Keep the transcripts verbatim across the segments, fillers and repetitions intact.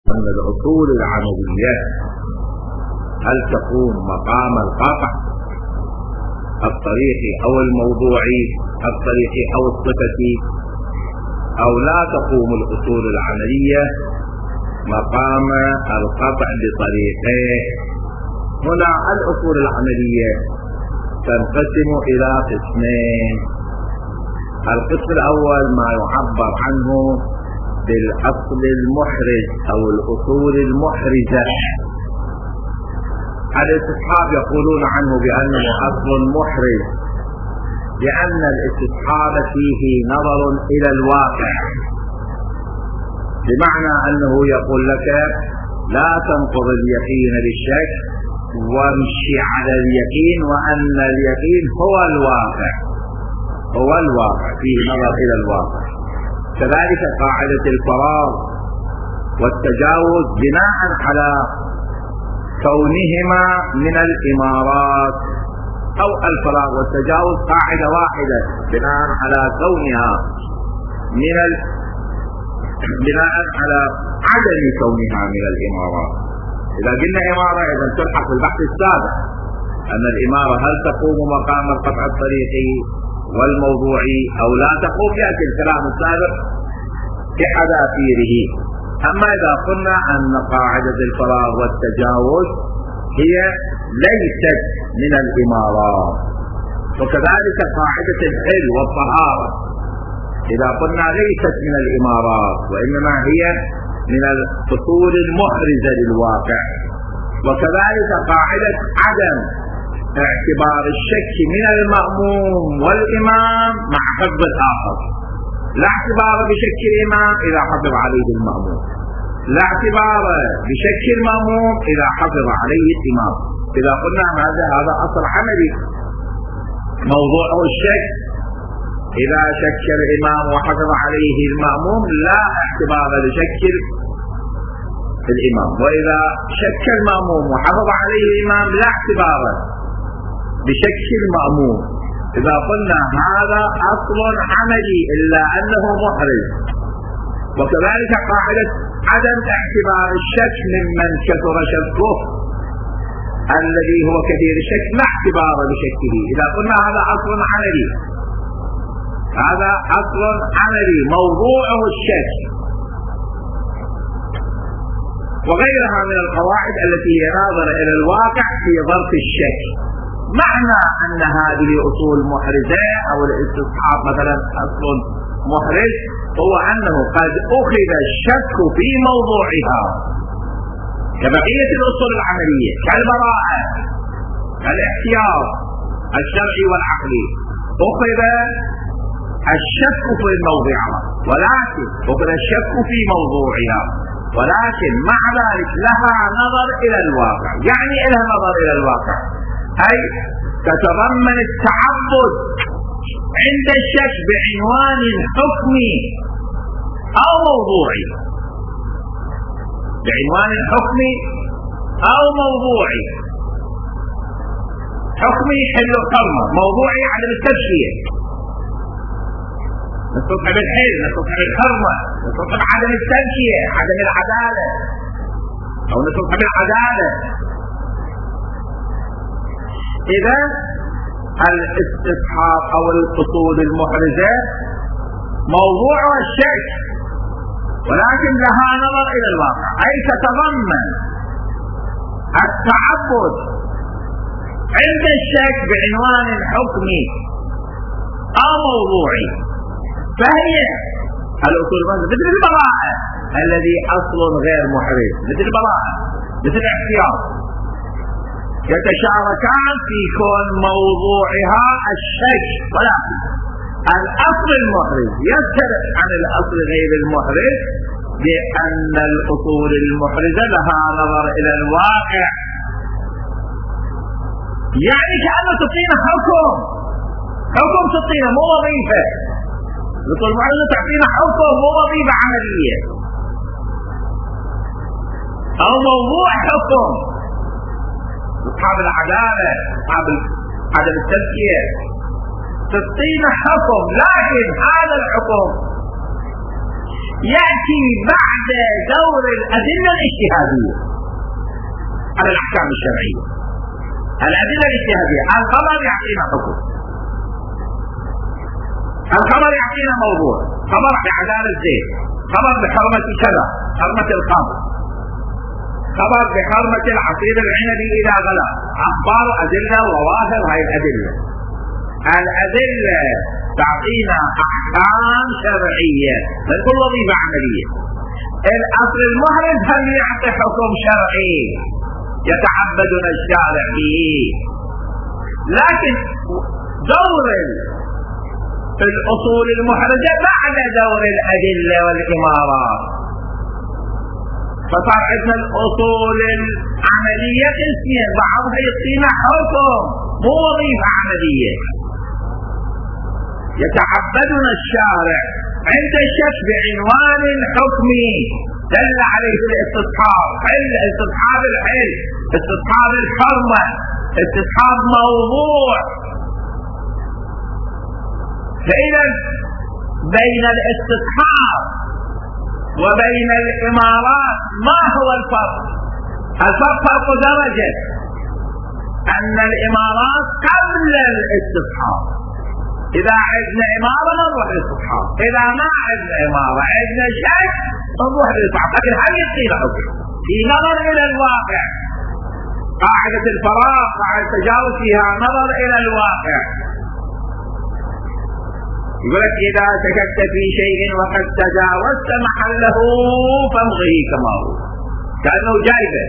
أن الأصول العملية هل تقوم مقام القطع الطريقي أو الموضوعي الطريقي أو الصفتي، أو لا تقوم الأصول العملية مقام القطع بطريقيه. هنا الأصول العملية تنقسم إلى قسمين. القسم الأول ما يعبر عنه بالأصل المحرز أو الأصول المحرزة. الاستصحاب يقولون عنه بأنه أصل محرز، لأن الاستصحاب فيه نظر إلى الواقع، بمعنى أنه يقول لك لا تنقض اليقين بالشك وامشي على اليقين، وأن اليقين هو الواقع، هو الواقع، فيه نظر إلى الواقع. كذلك قاعدة الفراغ والتجاوز بناء على كونهما من الإمارات، أو الفراغ والتجاوز قاعدة واحدة بناء على كونها من ال... بناء على عدم كونها من الإمارات. إذا قلنا إمارة إذا تلحق بالبحث السابق أن الإمارة هل تقوم مقام القطع الطريقي والموضوعي أو لا تقوم، يأتي الكلام السابق بحذافيره. أما إذا قلنا أن قاعدة الفراغ والتجاوز هي ليست من الإمارات، وكذلك قاعدة الحل والطهارة إذا قلنا ليست من الإمارات وإنما هي من الأصول المحرزة للواقع. وكذلك قاعدة عدم اعتبار الشك من المأموم والإمام مع حفظ الآخر، لا اعتبار بشك الإمام إذا حفظ عليه المأموم، لا اعتبار بشك المأموم إذا حفظ عليه الإمام. إذا قلنا هذا هذا أصل عملي موضوعه الشك، إذا شك الإمام وحفظ عليه المأموم لا اعتبار لشك الإمام، وإذا شك المأموم وحفظ عليه الإمام لا اعتبار بشك المأموم. إذا قلنا هذا أصل عملي إلا أنه محرز. وكذلك قاعدة عدم اعتبار الشك ممن كثر شكه الذي هو كثير الشك لا اعتبار بشكه. إذا قلنا هذا أصل عملي، هذا أصل عملي موضوعه الشك، وغيرها من القواعد التي هي ناظرة إلى الواقع في ظرف الشك. معنى أن هذه أصول محرزة أو الاستصحاب مثلا أصل محرز هو أنه قد أخذ الشك في موضوعها كبقية الأصول العملية كالبراءة كالاحتياط الشرعي والعقلي، أخذ الشك في موضعها، ولكن أخذ الشك في موضوعها، ولكن مع ذلك لها نظر إلى الواقع. يعني لها نظر إلى الواقع أي تتضمن التعبد عند الشك بعنوان حكمي أو موضوعي، بعنوان حكمي أو موضوعي. حكمي حل القرمة، موضوعي عدم التبشير، نستطيع بالحل، نستطيع بالخرمة، نستطيع بعدم التبشير، عدم العدالة، أو نستطيع بالعدالة. إذا الاستصحاب أو الأصول المحرزة موضوعها الشك، ولكن لها نظر إلى الواقع، أي تتضمن التعبد عند الشك بعنوان حكمي أو موضوعي. فهي الأصول مثل البراءة الذي أصل غير محرز، مثل البراءة مثل الاحتياط، يتشاركان في كون موضوعها الشك، ولكن الأصل المحرز يختلف عن الأصل غير المحرز بأن الأصول المحرزة لها نظر إلى الواقع. يعني كأنه تعطينا حكم، حكم تعطينا مو وظيفة. الأصول المحرزة تعطينا حكم مو وظيفة عملية أو موضوع حكم. أصحاب العدالة، أصحاب عدم التزكية تعطينا حكم، لكن هذا الحكم يأتي بعد بعد دور الأدلة الاجتهادية على الأحكام الشرعية. الأدلة الاجتهادية، الخبر يعطينا حكم، الخبر يعطينا موضوع، خبر بعدالة زيد، خبر بحرمة كذا، حرمة الخمر، خبر بحرمة العصير العنبي إذا غلا، أخبار أدلة وظواهر. هاي الأدلة الأدلة تعطينا أحكام شرعية، تكون وظيفة عملية. الأصل المحرز هل يعطي حكم شرعي يتعبدنا الشارع به، لكن دور الأصول المحرزة بعد دور الأدلة والإمارات. فصار عندنا الأصول العملية قسمين، بعضها يعطينا حكم مو وظيفة عملية. يتعبدنا الشارع عند الشك بعنوان حكمي دل عليه الاستصحاب، حل استصحاب الحل، استصحاب الحرمة، استصحاب موضوع. فإذا بين الاستصحاب وبين الإمارات ما هو الفرق؟ الفرق فرق درجة، أن الإمارات قبل الاستصحاب. إذا عندنا إمارة نروح للاستصحاب، إذا ما عندنا إمارة عندنا شك نروح للاستصحاب. لكن هل يصير حكم في نظر إلى الواقع؟ قاعدة الفراغ قاعدة التجاوز فيها نظر إلى الواقع. يقول لك إذا شككت في شيء وقد تجاوزت محله فامضه كما هو، كأنه جايبه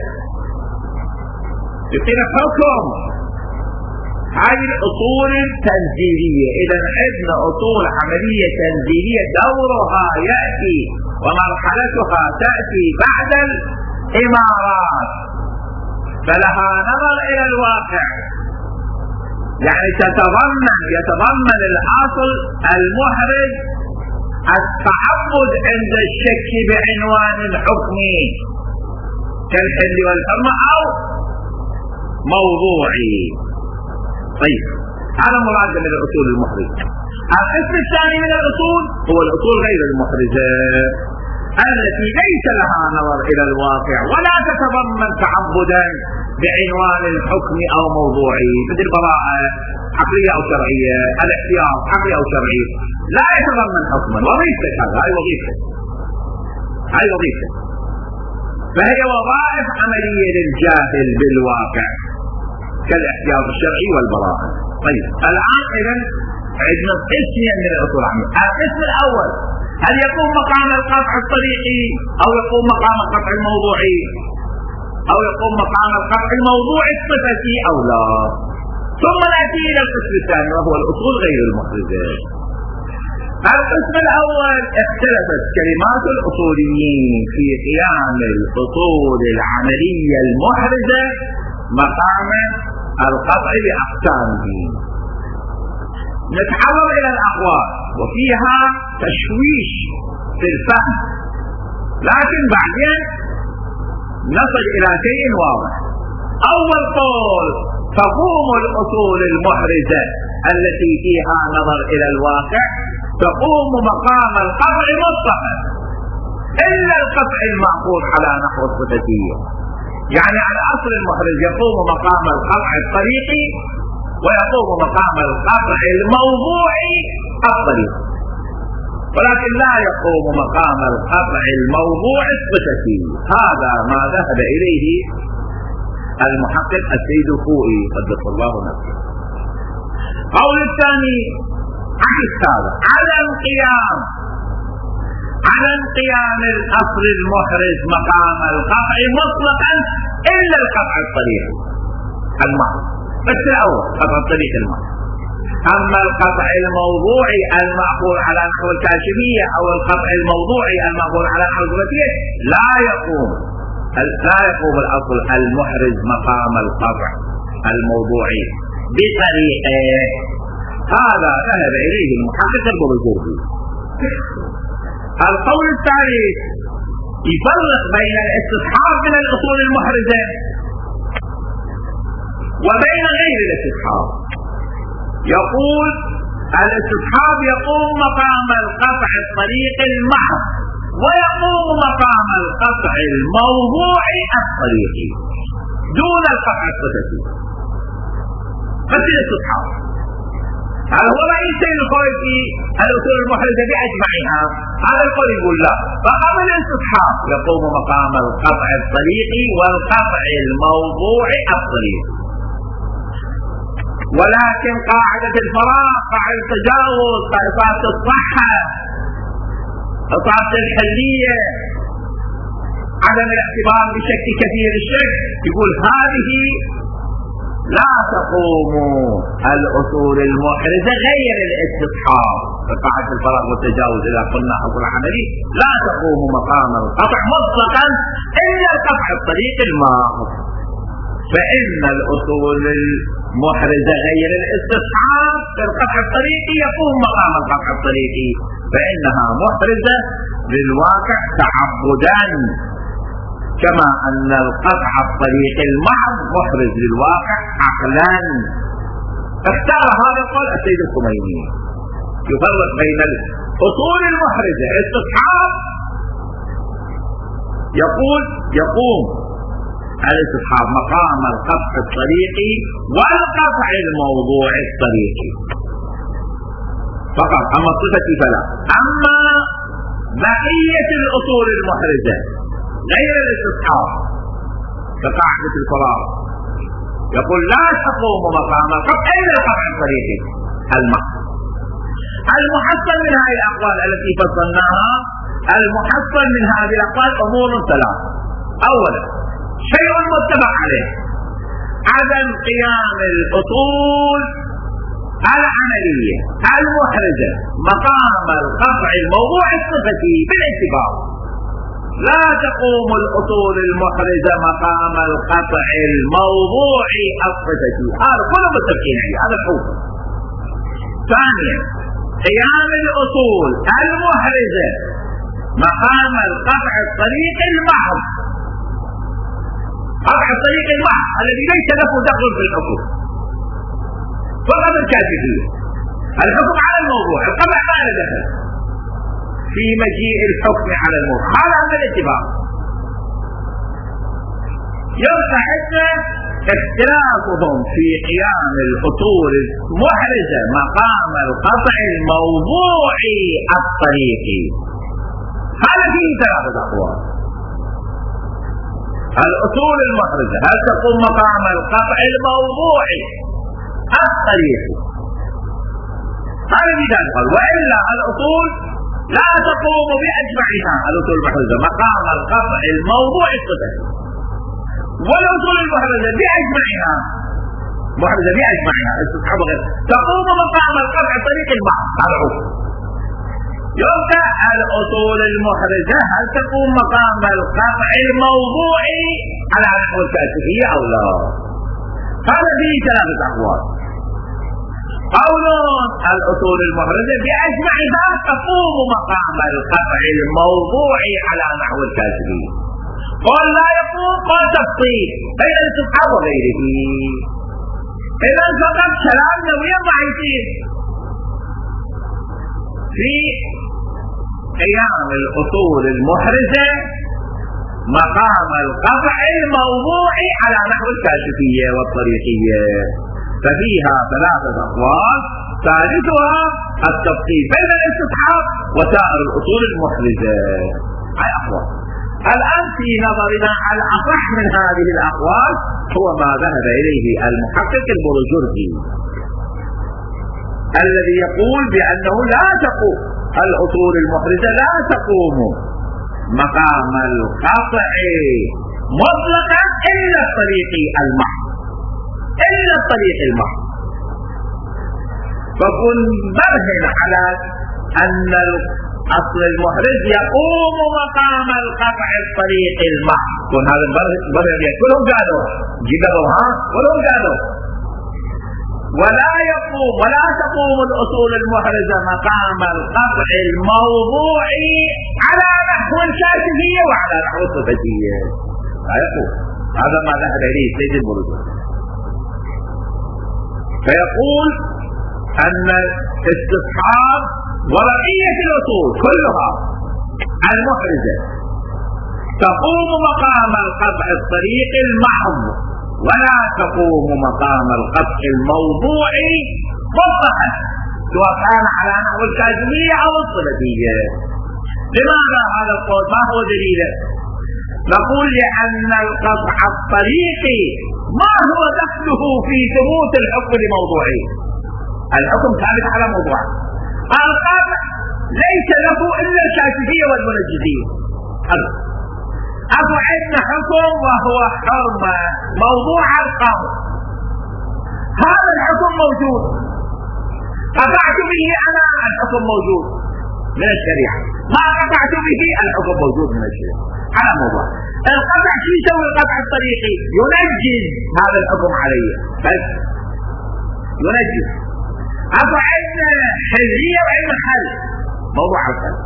يصير حكم. هذه الأصول التنزيلية. إذا عندنا أصول عملية تنزيلية دورها يأتي ومرحلتها تأتي بعد الإمارات، فلها نظر إلى الواقع، يعني تتضمن يتضمن الأصل المحرز التعبد عند الشك بعنوان حكمي كالحل والحرمة أو موضوعي. طيب هذا مراد من الأصول المحرزة. القسم الثاني من الأصول هو الأصول غير المحرزة التي ليس لها نظر إلى الواقع ولا تتضمن تعبدا بعنوان الحكم أو موضوعي، مثل البراءة عقلية أو شرعية، الاحتياط عقلية أو شرعية، لا يتضمن حكما. وظيفة هذا، هاي وظيفة هاي وظيفة فهي وظائف عملية للجاهل بالواقع كالاحتياط الشرعي والبراءة. طيب الآن إذن عندنا قسمين من الأصول العملية. القسم الأول هل يقوم مقام القطع الطريقي أو يقوم مقام القطع الموضوعي أو يقوم مقام القطع الموضوعي الصفتي أو لا. ثم نأتي إلى القسم الثاني وهو الأصول غير المحرزة. القسم الأول اختلفت كلمات الأصوليين في قيام الأصول العملية المحرزة مقام القطع بأقسامه. نتعرض إلى الأقوال وفيها تشويش في الفهم، لكن بعدين نصل إلى شيء واضح. أول قول تقوم الأصول المحرزة التي فيها نظر إلى الواقع تقوم مقام القطع مطلقا إلا القطع المعقول على نحو الصفتية، يعني الأصل المحرز يقوم مقام القطع الطريقي ويقوم مقام القطع الموضوعي الطريقي، ولكن لا يقوم مقام القطع الموضوع الصفتي. هذا ما ذهب إليه المحقق السيد الخوئي قدس الله نفسه. قول الثاني عكس هذا، عدم قيام عدم قيام الأصل المحرز مقام القطع مطلقا إلا القطع الطريقي المحض، بس الأول قطع الطريق المحض. أما القطع الموضوعي المعقول على نحو الكاشفية أو القطع الموضوعي المعقول على نحو الصفتية لا يقوم لا يقوم الأصل المحرز مقام القطع الموضوعي بطريقه. هذا ذهب إليه المحقق الجرجوري. القول الثالث يفرق بين الاستصحاب من الأصول المحرزة وبين غير الاستصحاب. يقول الاستصحاب يقوم مقام القطع الطريق المحض ويقوم مقام القطع الموضوعي الطريقي دون القطع الصفتي. مثل الاستصحاب، هذا هو رئيسي القول في الأصول المحرزة بأجمعها، هذا القول يقول لا، فقبل الاستصحاب يقوم مقام القطع الطريقي والقطع الموضوعي الطريقي. ولكن قاعدة الفراغ، قاعدة التجاوز، قاعدة الصحة، قاعدة الحلية، عدم الاعتبار بشكل كثير الشك، يقول هذه لا تقوم الأصول المحرزة غير الاستصحاب. فقاعدة الفراغ والتجاوز إذا قلنا أصل عملي لا تقوم مقام القطع مطلقا إلا القطع الطريق الماضي. فإن الأصول المحرزة غير الاستصحاب في القطع الطريقي يقوم مقام القطع الطريقي، فإنها محرزة للواقع تعبدا، كما أن القطع الطريقي المحض محرز للواقع عقلا. اختار هذا القول السيد الخميني، يفرق بين الأصول المحرزة استصحاب، يقول يقوم الاستصحاب مقام القطع الطريقي والقطع الموضوعي الطريقي فقط، أما الصفة فلا. أما بقية الأصول المحرزة غير الاستصحاب كقاعدة الفراغ يقول لا تقوم مقام القطع إلا القطع الطريقي المحض. المحصل من هذه الأقوال التي فصلناها، المحصل من هذه الأقوال أمور ثلاث. أولا شيء متفق عليه، عدم قيام الأصول العملية المحرزة مقام القطع الموضوعي الصفتي بالاعتبار. لا تقوم الأصول المحرزة مقام القطع الموضوعي الصفتي، هذا كله متفقين عليه، هذا الحكم. ثانيا قيام الأصول المحرزة مقام القطع الطريقي المحض، قطع الطريق المحض الذي ليس له دخل في الحكم، فقط الكاشفية، الحكم على الموضوع، القطع ما له دخل في مجيء الحكم على الموضوع، هذا عند الاتفاق. يبقى عندنا اختلافهم في قيام الأصول المحرزة مقام القطع الموضوعي الطريقي، هذا فيه ثلاثة أقوال. الأصول المحرزة هل تقوم مقام القطع الموضوعي الطريقي؟ هذا مثال قال، وإلا الأصول لا تقوم بأجمعها الأصول المحرزة مقام القطع الموضوعي الصفتي، والأصول المحرزة بأجمعها محرزة بأجمعها استصحاب غير تقوم مقام القطع الطريقي المحض. هذا هو. يبقى الأصول المحرزة هل تقوم مقام القطع الموضوعي على نحو الكاشفية أو لا؟ هذا فيه ثلاثة أقوال. قول الأصول المحرزة بأجمعها تقوم مقام القطع الموضوعي على نحو الكاشفية. قول لا يقوم، قول تفصيل بين الاستصحاب وغيره. إذا فقط كلامنا وين راح يصير؟ في قيام الأصول المحرزة مقام القطع الموضوعي على نحو الكاشفية والطريقية، ففيها ثلاثة أقوال، ثالثها التفصيل بين الاستصحاب وسائر الأصول المحرزة. هاي أقوال. الآن في نظرنا الأصح من هذه الأقوال هو ما ذهب إليه المحقق البروجردي الذي يقول بأنه لا تقوم الأصول المحرزة لا تقوم مقام القطع مطلقا إلا الطريق المحض، إلا الطريق المحض. فكن برهن على أن الأصل المحرز يقوم مقام القطع الطريق المحض، كن هذا البرهن كلهم قالوا جدوا ها كلهم قالوا. ولا يقوم ولا تقوم الأصول المحرزة مقام القطع الموضوعي على نحو الكاشفية وعلى نحو الصفتية، لا يقوم. هذا ما ذهب إليه سيد البروجردي. فيقول أن استصحاب وبقية الأصول كلها المحرزة تقوم مقام القطع الطريقي المحض، ولا تقوم مقام القطع الموضوعي مطلقا، سواء كان على نحو الكاظمية أو الصلبية. لماذا هذا القول؟ ما هو دليله؟ نقول لأن القطع الطريقي ما هو دخله في ثبوت الحكم لموضوعه؟ الحكم ثابت على موضوعه. القطع ليس له إلا الكاشفية والمنجزية. أبو عندنا حكم وهو حرمة موضوع القبر، هذا الحكم موجود، قطعت به أنا الحكم موجود من الشريعة، ما قطعت به الحكم موجود من الشريعة على موضوع. القطع شو يسوي القطع الطريقي؟ ينجز هذا الحكم علي، بس ينجز. أبو عندنا حلية وعندنا حل، موضوع الحل،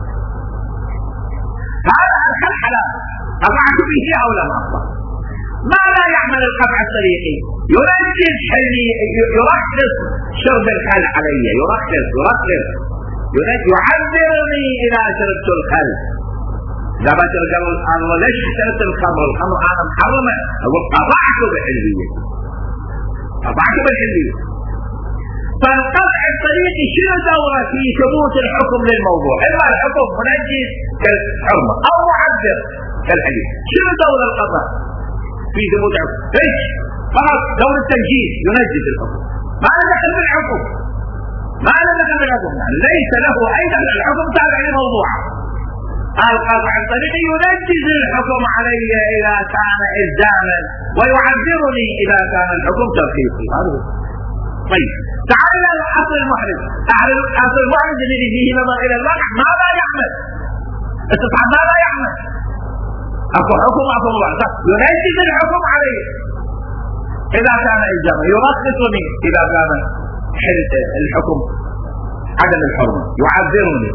هذا الحل حلال، قطعت به أو لم أقطع. ماذا يعمل القطع الطريقي؟ ينجز حلي، يرخص شرب الخل علي، يرخص يرخص يعذرني إذا شربت الخل. إذا بشرب أنا ليش شربت الخمر؟ الخمر أنا محرمة، أقول قطعت بالحلية، قطعت بالحلية. فالقطع الطريقي شنو دوره في ثبوت الحكم للموضوع؟ إما الحكم منجز كالحرمة أو معذر كالحديث. شنو دور القطع في ثبوت الحكم؟ ايش؟ خلاص دور التنجيز، ينجز الحكم، ما له دخل بالحكم، ما له دخل بالحكم، يعني ليس له اي دخل، الحكم تابع لموضوعه. القطع الطريقي ينجز الحكم علي اذا كان الزاما، ويعذرني اذا كان الحكم ترخيصي. هذا طيب. تعال الى الاصل المحرز. الاصل المحرز الذي فيه نظر الى الواقع ماذا يعمل؟ استصحاب ماذا يعمل؟ اكو حكم اكو موضوع، ينجز الحكم علي اذا كان الزاما، يرخصني اذا كان الحكم عدم الحرمه، يعذرني.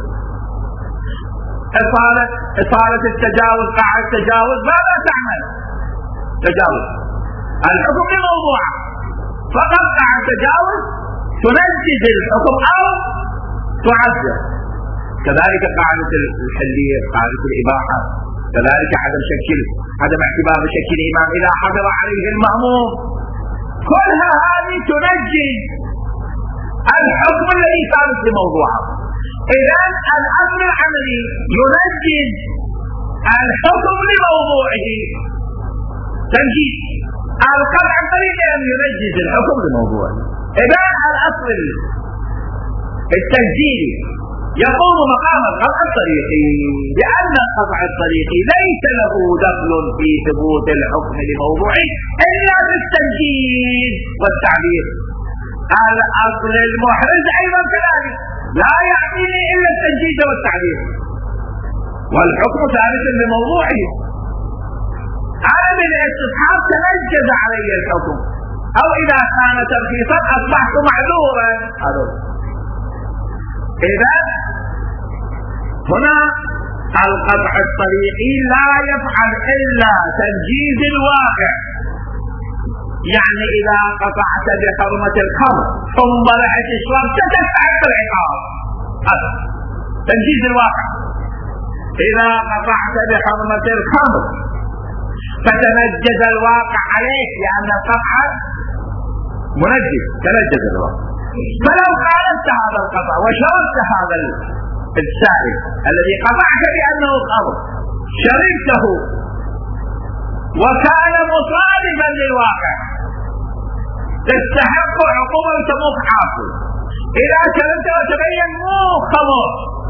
اصاله اصاله التجاوز، قاعده التجاوز ماذا تعمل؟ تجاوز الحكم لموضوعه، فقط قاعده التجاوز تنجز الحكم او تعذر. كذلك قاعده الحليه، قاعده الاباحه، كذلك عدم شكل عدم اعتبار شكل الامام اذا حضر عليه المأموم، كلها هذه تنجز الحكم الذي ثابت لموضوعه. اذا الامر العملي ينجز الحكم لموضوعه، تنجيز. القطع الطريقي ان ينجز الحكم لموضوعه. اذا الاصل التنجيزي يقوم مقام القطع الطريقي، لأن القطع الطريقي ليس له دخل في ثبوت الحكم لموضوعه إلا بالتنجيز والتعبير. الأصل المحرز أيضا كذلك لا يعنيني إلا التنجيز والتعبير، والحكم ثابت لموضوعه. عامل الاستصحاب تنجز علي الحكم، أو إذا كان ترخيصا أصبحت معذورا. إذا هنا القطع الطريقي لا يفعل إلا تنجيز الواقع، يعني إذا قطعت بحرمة الخمر ثم رحت الشرب تستحق العقاب، هذا تنجيز الواقع. إذا قطعت بحرمة الخمر فتنجز الواقع عليك لأن القطع منجز، تنجز الواقع. فلو خالفت هذا القطع وشربت هذا السائل الذي قطعت بأنه خمر، شربته وكان مصادفا للواقع، تستحق عقوبة وتموت عاصي. إذا شربت وتبين مو خمر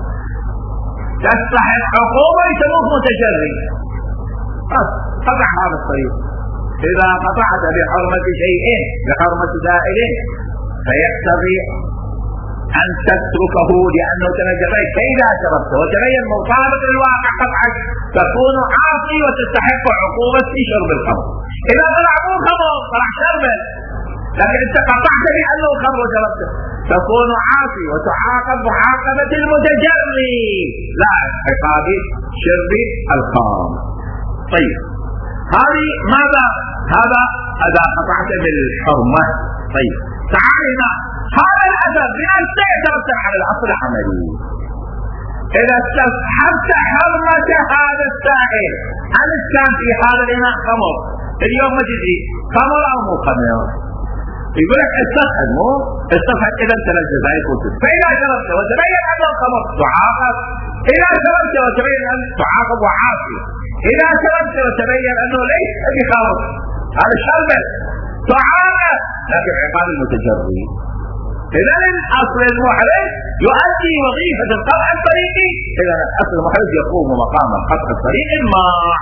تستحق عقوبة وتموت متجري. قطع هذا الطريق. إذا قطعت بحرمة شيء بحرمة سائل فيقتضي أن تتركه لأنه تنجز. فإذا شربت وتبين مطابق للواقع قطعا تكون عاصي وتستحق عقوبة في شرب الخمر. إذا طلع مو خمر طلع شربا، لكن أنت قطعت بأنه خمر وشربته تكون عاصي وتعاقب معاقبة المتجري لا عقاب شرب الخمر. طيب هذه ماذا؟ هذا إذا قطعت بالحرمة. طيب تعال هنا، هذا الأثر بنفسه يترتب على الأصل العملي. إذا استصحبت حرمة هذا السائل، هل كان في هذا الإناء خمر اليوم ما تدري خمر أو مو خمر، يقول لك استفحد مو استفحد إذا تنجز هاي كتب، فإذا شربت وتبين أنه خمر تعاقب، إذا شربت وتبين أنه تعاقب وعافي، إذا شربت وتبين أنه ليس بخمر هذا شربت تعاقب، لكن عقاب المتجري. إذا الأصل المحرز يؤدي وظيفة القطع الطريقي، إذا الأصل المحرز يقوم مقام القطع الطريقي الماء.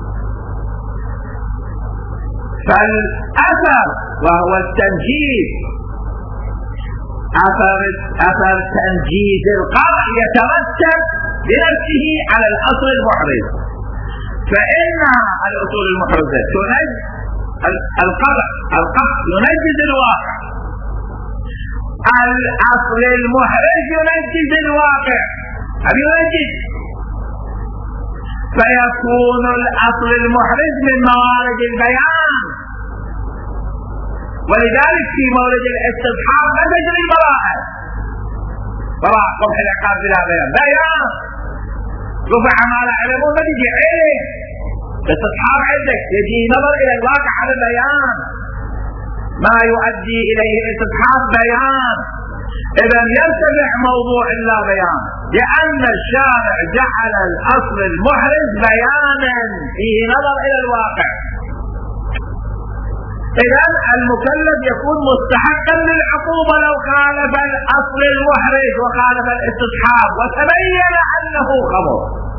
فالأثر وهو التنجيز، أثر أثر تنجيز القطع يترتب بنفسه على الأصل المحرز، فإن الأصول المحرزة تنجز القطع القطع ينجز الواقع، الأصل المحرز ينجز الواقع هل ينجز، فيكون الأصل المحرز من موارد البيان، ولذلك في مورد الاستصحاب لا تجري البراءة، براءة قبح العقاب بلا بيان بيان رفع ما لا علمون ما تجي ايه استصحاب عندك يجي نظر الى الواقع على بيان ما يؤدي اليه الاستصحاب بيان. اذا يرتفع موضوع لا بيان لان الشارع جعل الاصل المحرز بيانا فيه نظر الى الواقع. اذا المكلف يكون مستحقا للعقوبة لو خالف الاصل المحرز وخالف الاستصحاب وتبين انه خمر،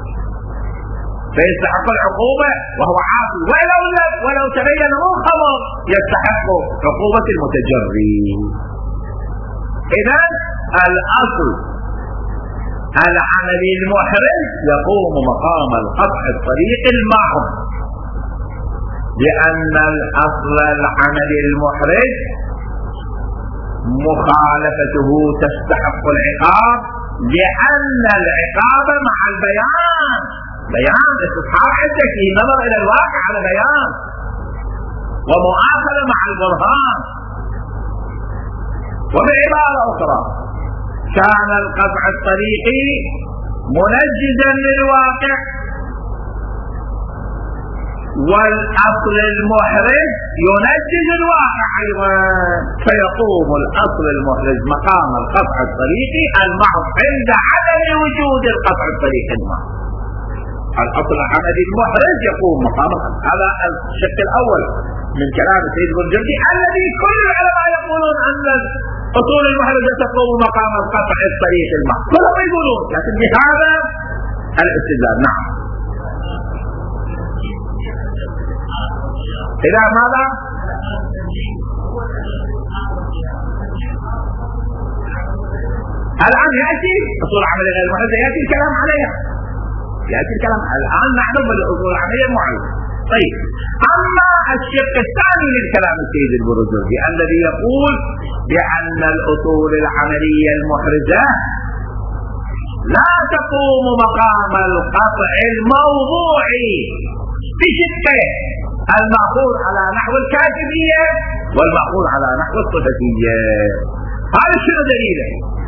فيستحق العقوبة وهو عاصي، ولو ولو تبين انه خمر يستحق عقوبة المتجري. اذا الاصل العملي المحرز يقوم مقام القطع الطريقي المحض، لأن الأصل العملي المحرز مخالفته تستحق العقاب، لأن العقاب مع البيان بيان استصحاب عندك في نظر إلى الواقع على بيان ومؤاخذة مع البرهان. وبعبارة أخرى كان القطع الطريقي منجزا للواقع، والأصل المحرز ينجز الواقع أيضا، فيقوم الأصل المحرز مقام القطع الطريقي المحض عند عدم وجود القطع الطريقي المحض. الأصل العملي المحرز يقوم مقام هذا الشق الأول من كلام سيد البرجردي الذي كل العلماء يقولون أن الأصول المحرزة تقوم مقام القطع الطريقي المحض، كلهم يقولون، لكن بهذا الاستدلال. نعم. إذا ماذا؟ الآن يأتي أصول العملية غير المحرزة، يأتي الكلام عليها، يأتي الكلام الآن نحن بالأصول العملية المعروفة. طيب، أما الشق الثاني من كلام السيد البرجردي الذي يقول بأن الأصول العملية المحرزة لا تقوم مقام القطع الموضوعي بشقه، المأخوذ على نحو الكاشفية والمأخوذ على نحو الصفتية. هذا شنو دليله؟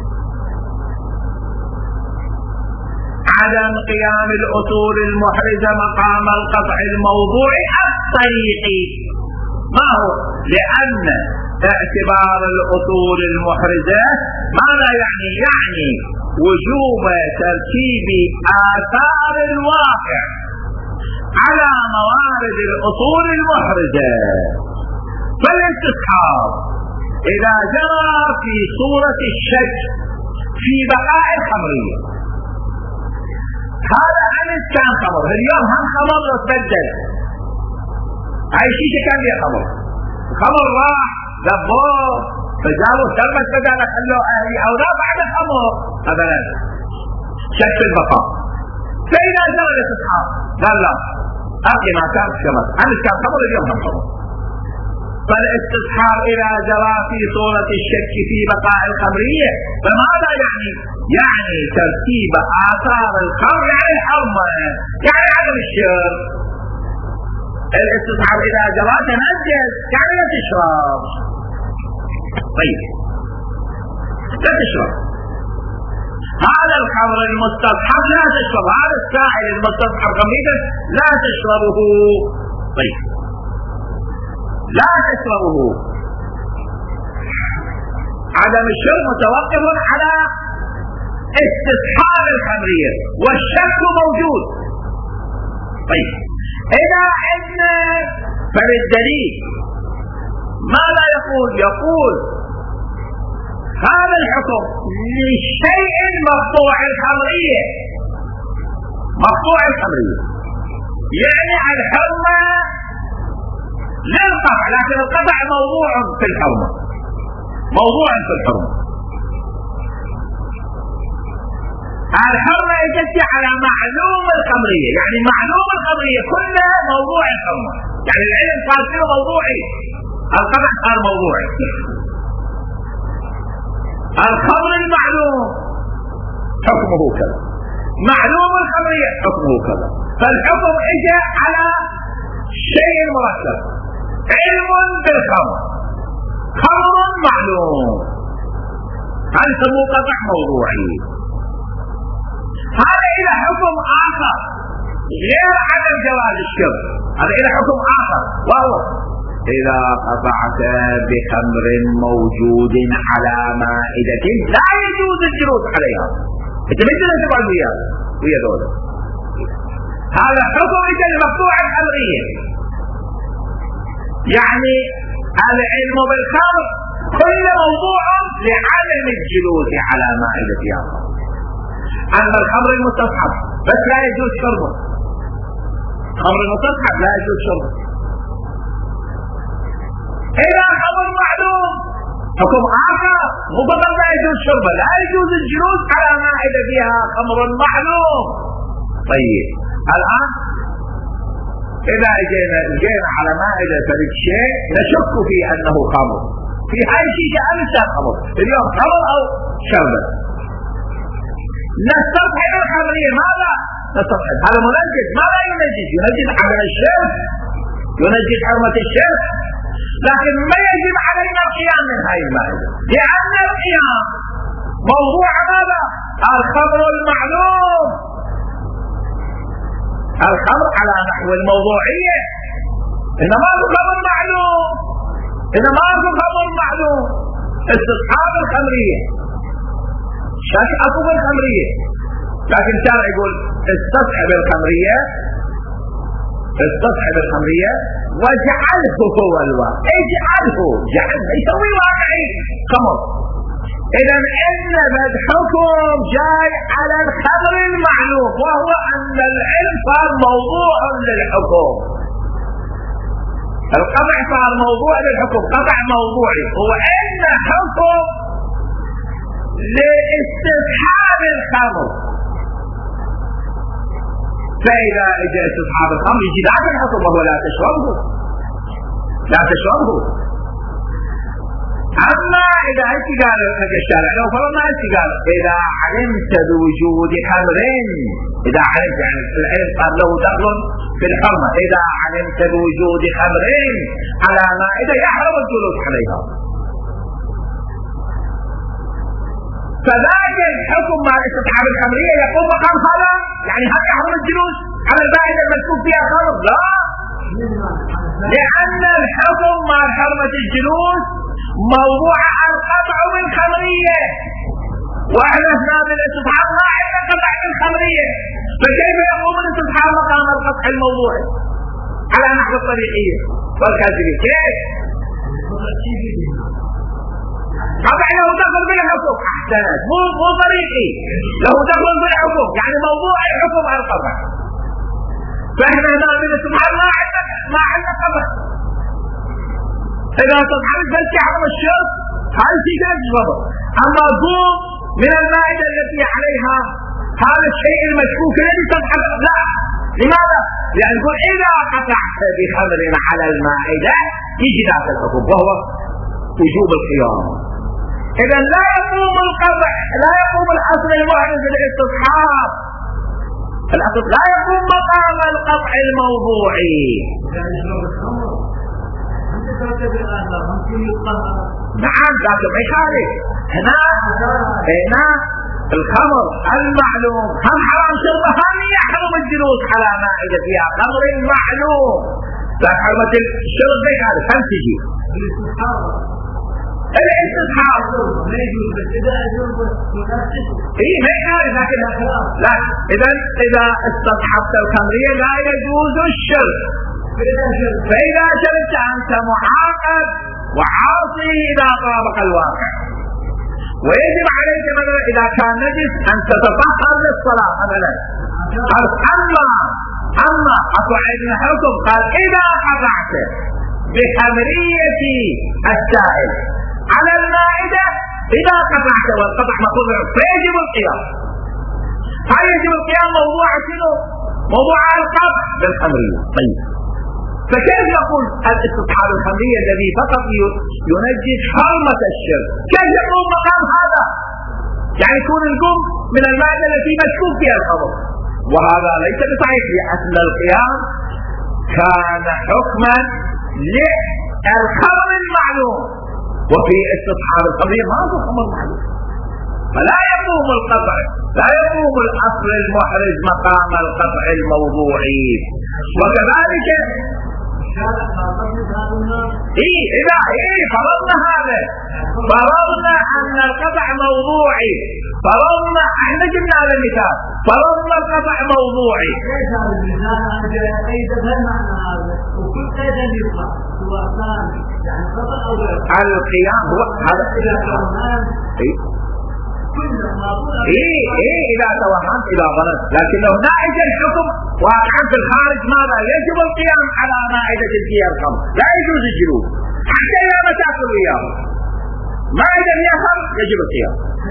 عدم قيام الأصول المحرزة مقام القطع الموضوعي الطريقي. ما هو؟ لأن اعتبار الأصول المحرزة ماذا يعني؟ يعني وجوب ترتيب آثار الواقع على موارد الأصول المحرزة. فالاستصحاب إذا جرى في صورة الشك في بقاء الخمرية، هذا أمس كان خمر، اليوم هم خمر وتبدل، هاي شيء كان فيها خمر، الخمر راح ذبوه فجابوا ثبت بدل خلوه أهلي أو لا بعد الخمر، هذا لا شك البقاء. فإذا جرى الاستصحاب قال لا أبقي ما كان خمر، أمس كان خمر اليوم هم خمر. فالاستصحاب إذا جرى في صورة الشك في بقاء الخمرية فماذا يعني؟ يعني ترتيب آثار الخمر، يعني الحرمة، يعني عدم الشرب. الاستصحاب إذا جرى تنجز، يعني لا تشرب. طيب لا تشرب، هذا الخمر المستصحب لا تشرب، هذا السائل المستصحب خميدا لا تشربه. طيب لا تشربه، عدم الشرب متوقف على استصحاب الخمرية والشك موجود. طيب إذا عندنا فبالدليل ماذا يقول؟ يقول هذا الحكم لشيء مقطوع الخمرية، مقطوع الخمرية يعني الحرمة للقطع، لكن القطع موضوع في الحرمة، موضوع في الحرمة. الحرمة اجت على معلوم الخمرية، يعني معلوم الخمرية كلها موضوع الحرمة، يعني العلم صار فيه موضوعي، القطع صار موضوعي. الخمر المعلوم حكمه كذا، معلوم الخمرية حكمه كذا، فالحكم اجى على شيء مركب، علم بالخمر، خمر معلوم، هل سموه قطع موضوعي. هذا إلى حكم آخر غير عدم جواز الشرب، هذا إلى حكم آخر، وهو إذا قطعت بخمر موجود على مائدة لا يجوز الجلوس عليها. أنت مثل تقعد وياه ويا دولة، هذا حكم إذا المقطوع الخمرية، يعني العلم بالخمر كل موضوع لعدم الجلوس على مائدة آخر. أما الخمر المستصحب بس لا يجوز شربه، خمر المستصحب لا يجوز شربه. إذا خمر معلوم حكم آخر، مو فقط لا يجوز شربه، لا يجوز الجلوس على مائدة فيها خمر معلوم. طيب الآن إذا جينا جينا على مائدة فرد شيء نشك في أنه خمر، في هاي شيء أمس خمر، اليوم خمر أو شربة، نستصحب الخمرية. ماذا نستصحب؟ هذا منجد، ماذا ينجد؟ ينجد عدم الشرب، ينجد حرمة الشرب، لكن ما يجب علينا القيام من هاي المائدة، لأن القيام موضوع ماذا؟ الخمر المعلوم، الخمر على نحو الموضوعية، إنما هو خمر معلوم، إنما هو خمر معلوم، استصحاب الخمرية، شك أصل الخمرية، لكن الشارع يقول استصحب الخمرية، استصحب الخمرية واجعله هو الواقع، اجعله، جعله يسوي واقعي خمر. إذا إن الحكم جاي على الخمر المعلوم، وهو أن العلم صار موضوع للحكم، القطع صار موضوع للحكم، قطع موضوعي، هو أن حكم لاستصحاب الخمر. فإذا اجى استصحاب الخمر يجي ذاك الحكم وهو لا تشربه، لا تشربه. أما إذا أنت قال لك الشارع لو فرضنا أنت قال إذا علمت بوجود خمر، إذا علمت يعني العلم صار له دخل في الحرمة، إذا علمت بوجود خمر على مائدة يحرم الجلوس عليها، فذاك الحكم مع استصحاب الخمرية يقوم مقام هذا، يعني هل يحرم الجلوس على المائدة المكتوب فيها خمر؟ لا، لأن الحكم مع حرمة الجلوس موضوع القطع بالخمرية، وأحدثنا بالاستصحاب ما عندنا قطع بالخمرية، فكيف يقوم الاستصحاب مقام القطع الموضوعي على نحو الطريقية والكاذبية؟ كيف؟ قطع له دخل بالحكم، أحسنت، مو مو طريقي، له دخل بالحكم، يعني موضوع الحكم على القطع. فإحنا هنا بالاستصحاب ما عندنا ما عندنا قطع. إذا استصحبت بس يحرم الشرب هذا شيء لا تشربه، أما قوم من المائدة التي عليها هذا الشيء المشكوك الذي تسحب، لا. لماذا؟ لأن يقول إذا قطعت بخمر على المائدة يجي ذاك الحكم وهو وجوب القيام. إذا لا يقوم القطع، لا يقوم الأصل المحدث بالاستصحاب، الأصل لا يقوم مقام القطع الموضوعي. نعم ذاك ما يخالف، هنا هنا الخمر المعلوم هم حرام شربه، هم يحرم الجلوس على مائدة فيها خمر معلوم. فحرمة الشرب زي هذا هم تجي الاستصحاب ما يجوز، بس اذا اجوز اي ما يعرف. لكن لا، اذا اذا استصحبت الخمريه لا يجوز الشرب. فاذا شربت انت معاقب وعاصي اذا طابق الواقع. ويجب عليك مثلا اذا كان نجس ان تتطهر للصلاه مثلا. اما اما اطلع ابن حكم قال اذا قطعت بخمريه السائل على المائدة، إذا قطعت والقطع مأخوذ فيجب القيام. هل يجب القيام موضوع شنو؟ موضوع القطع بالخمرية. طيب فكيف يقول الاستصحاب الخمرية الذي فقط ينجس حرمة الشرب كيف يقوم مقام هذا؟ يعني يكون القم من المائدة التي مشكوك فيها الخمر، وهذا ليس بصحيح، لأن القيام كان حكما للخمر المعلوم، وفي استصحاب الخمرية ما هو خمر معلوم، فلا يقوم القطع، لا يقوم الأصل المحرز مقام القطع الموضوعي. وكذلك إيه إذا إيه فرضنا هذا، فرضنا أن القطع موضوعي، فرضنا احنا جبنا على المثال، فرضنا القطع موضوعي. ليس هذا المثال أنا أيضا بهالمعنى هذا، وكل أيضا يطلع سواء كان يعني قطع أو غير القيام هو هذا. إيه إيه إيه إذا توهمت إذا ظننت، لكنه نائج الحكم واقعا في الخارج ماذا؟ يجب القيام على مائدة فيها الخمر، لا يجوز الجلوس حتى إذا ما تأكل إياه. مائدة فيها خمر يجب القيام.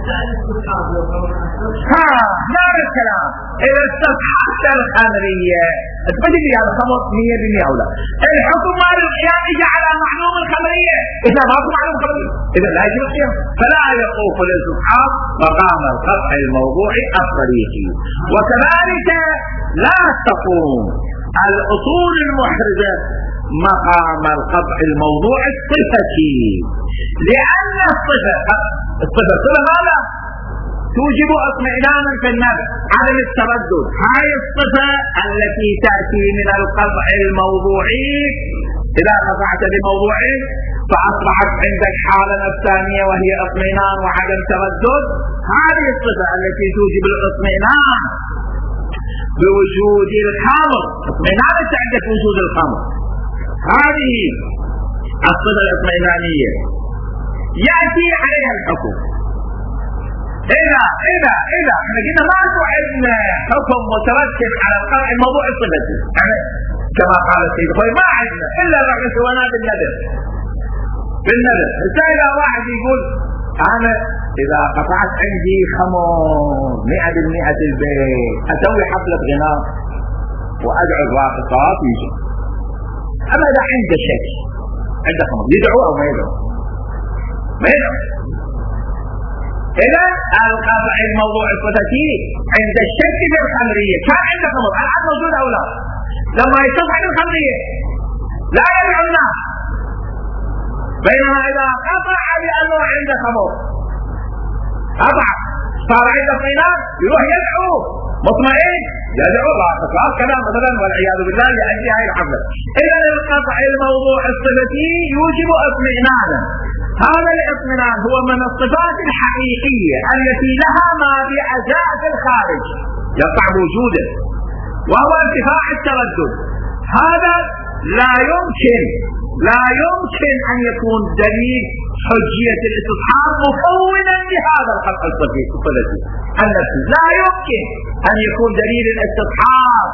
ها نار الكلام. إذا استصحبت الخمرية تبدي لي هذا الخمر مية بالمية أو لا، الحكم مال القيام يجي على معلوم الخمرية، إذا ما هو معلوم الخمرية إذا لا يجب القيام، فلا يقوف الاستصحاب مقام القطع الموضوعي الطريقي. وكذلك لا تقوم الأصول المحرزة مقام القطع الموضوع الصفتي، لأن الصفة الصفة صفة ماذا؟ توجب اطمئنانا في النفس، عدم التردد. هاي الصفة التي تأتي من القطع الموضوعي، إذا قطعت بموضوع فأصبحت عندك حالة نفسانية وهي اطمئنان وعدم تردد. هذه الصفة التي توجب الاطمئنان بوجود الخمر، اطمئنان عندك وجود الخمر، هذه الصفة الاطمئنانية يأتي عليها الحكم. إذا إذا إذا احنا قلنا ما عندنا حكم مترتب على القطع الموضوع الصفتي، يعني كما قال السيد خوي ما عندنا إلا رغم سوانا بالندر بالندر. إذا واحد يقول أنا إذا قطعت عندي خمر مئة بالمئة البيت أسوي حفلة غناء وأدعو الراقصات ويجي، أما إذا عنده شك عنده خمر يدعو أو ما يدعو؟ ما يدعو. إذا القطع الموضوع الصفتي عند الشك بالخمرية، كان عنده خمر الآن موجود أو لا، لما يستصحب الخمرية لا يدعو الناس، بينما إذا قطع بأنه عنده خمر قطع صار عنده اطمئنان يروح يدعو مطمئن، يدعو راقصات كلام مثلا والعياذ بالله يأتي هاي الحفلة. إذا القطع الموضوع الصفتي يوجب اطمئنانا، هذا الاطمئنان هو من الصفات الحقيقية التي لها ما بأجزاء في الخارج يقع وجوده، وهو ارتفاع التردد. هذا لا يمكن لا يمكن أن يكون دليل حجية الاستصحاب مكونا لهذا القطع الصفتي النفسي، لا يمكن أن يكون دليل الاستصحاب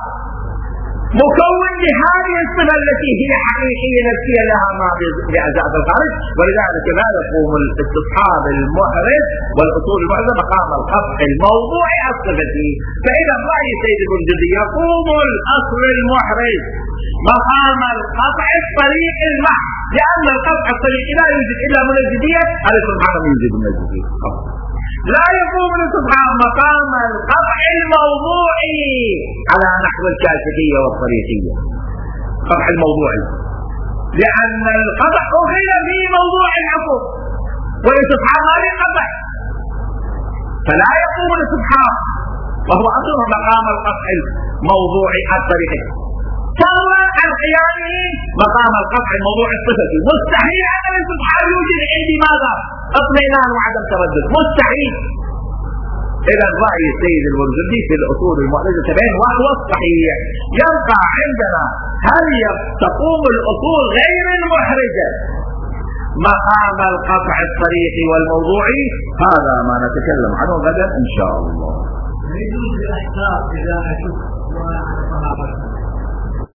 مكون لهذه الصفة التي هي حقيقية نفسية لها ما بأجزاء في الخارج. ولذلك لا يقوم الاستصحاب المحرز والأصول المحرزة مقام القطع الموضوعي الصفتي. فإذا رأي سيد الجندي يقوم الأصل المحرز مقام القطع الطريق المحض، لأن القطع الطريقي لا يوجد إلا من الجدية، على سبحانه يوجد من الجدية. لا يقوم الاستصحاب مقام القطع الموضوعي على نحو الكاشفية والطريقية، قطع الموضوعي، لأن القطع أخذ في موضوع الحكم والاستصحاب هذه قطع. فلا يقوم الاستبحار، وهو أصلا مقام القطع الموضوعي الصريح، كما عن قيامه مقام القطع الموضوع الصفتي. مستحيل أن الاستبحار يوجد عندي ماذا؟ اطمئنان وعدم تردد، مستحيل. إلى الرأي السيد الورجلي في الأصول المؤلفة بين وهو الصحيح. يبقى عندنا هل تقوم الأصول غير المحرجة مقام القطع الصريح والموضوعي؟ هذا ما نتكلم عنه غدا إن شاء الله. يجوز الإحساس إذا أشك وأنا